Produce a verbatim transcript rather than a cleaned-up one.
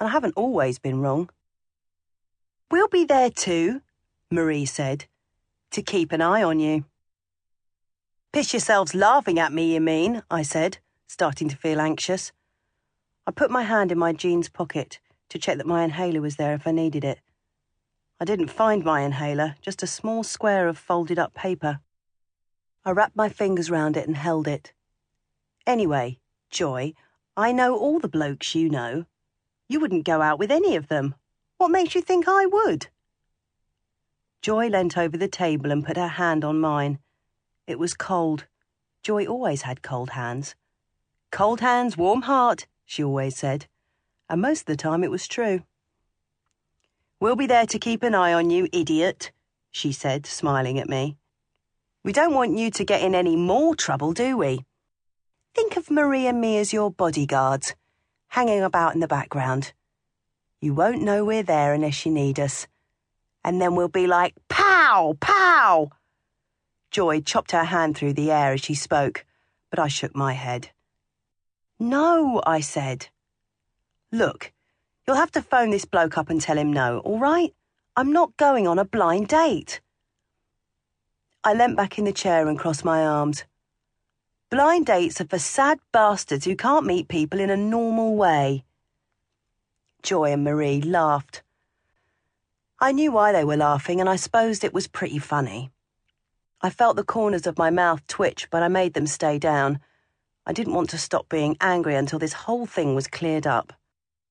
and I haven't always been wrong. We'll be there too, Marie said, to keep an eye on you. Piss yourselves laughing at me, you mean, I said, starting to feel anxious. I put my hand in my jeans pocket to check that my inhaler was there if I needed it. I didn't find my inhaler, just a small square of folded up paper. I wrapped my fingers round it and held it. Anyway, Joy, I know all the blokes you know. You wouldn't go out with any of them. What makes you think I would? Joy leant over the table and put her hand on mine. It was cold. Joy always had cold hands. Cold hands, warm heart, she always said. And most of the time it was true. We'll be there to keep an eye on you, idiot, she said, smiling at me. We don't want you to get in any more trouble, do we? Think of Marie and me as your bodyguards, hanging about in the background. You won't know we're there unless you need us. And then we'll be like, pow, pow! Joy chopped her hand through the air as she spoke, but I shook my head. No, I said. Look, you'll have to phone this bloke up and tell him no, all right? I'm not going on a blind date. I leant back in the chair and crossed my arms. Blind dates are for sad bastards who can't meet people in a normal way. Joy and Marie laughed. I knew why they were laughing, and I supposed it was pretty funny. I felt the corners of my mouth twitch, but I made them stay down. I didn't want to stop being angry until this whole thing was cleared up.